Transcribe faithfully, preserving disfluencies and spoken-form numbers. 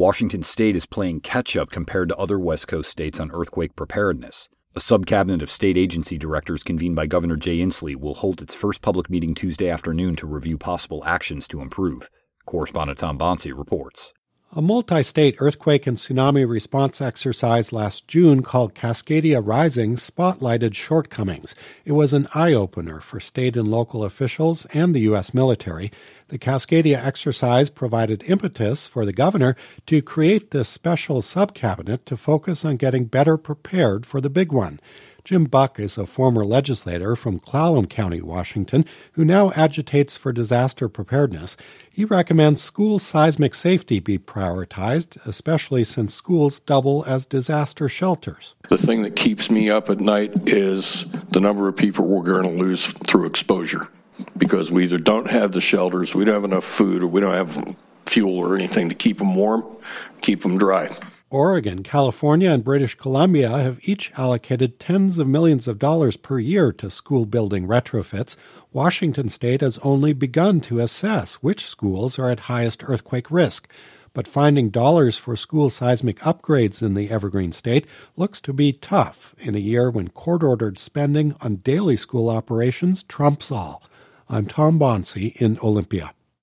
Washington state is playing catch-up compared to other West Coast states on earthquake preparedness. A sub-cabinet of state agency directors convened by Governor Jay Inslee will hold its first public meeting Tuesday afternoon to review possible actions to improve. Correspondent Tom Bonsi reports. A multi-state earthquake and tsunami response exercise last June called Cascadia Rising spotlighted shortcomings. It was an eye-opener for state and local officials and the U S military. The Cascadia exercise provided impetus for the governor to create this special sub-cabinet to focus on getting better prepared for the big one. Jim Buck is a former legislator from Clallam County, Washington, who now agitates for disaster preparedness. He recommends school seismic safety be prioritized, especially since schools double as disaster shelters. The thing that keeps me up at night is the number of people we're going to lose through exposure, because we either don't have the shelters, we don't have enough food, or we don't have fuel or anything to keep them warm, keep them dry. Oregon, California, and British Columbia have each allocated tens of millions of dollars per year to school building retrofits. Washington state has only begun to assess which schools are at highest earthquake risk. But finding dollars for school seismic upgrades in the Evergreen State looks to be tough in a year when court-ordered spending on daily school operations trumps all. I'm Tom Bonsi in Olympia.